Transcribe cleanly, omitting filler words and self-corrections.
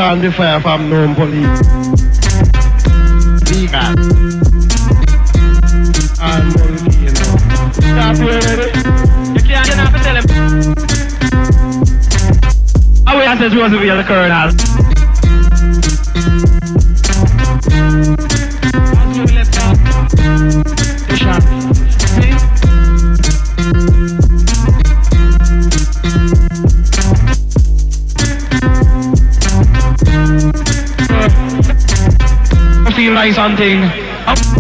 on the fire from known police. Legal. And monkey, you know. Stop you already? You can't have to tell him. I will ask you to be the colonel. As we left out, the shot. See? I feel like something.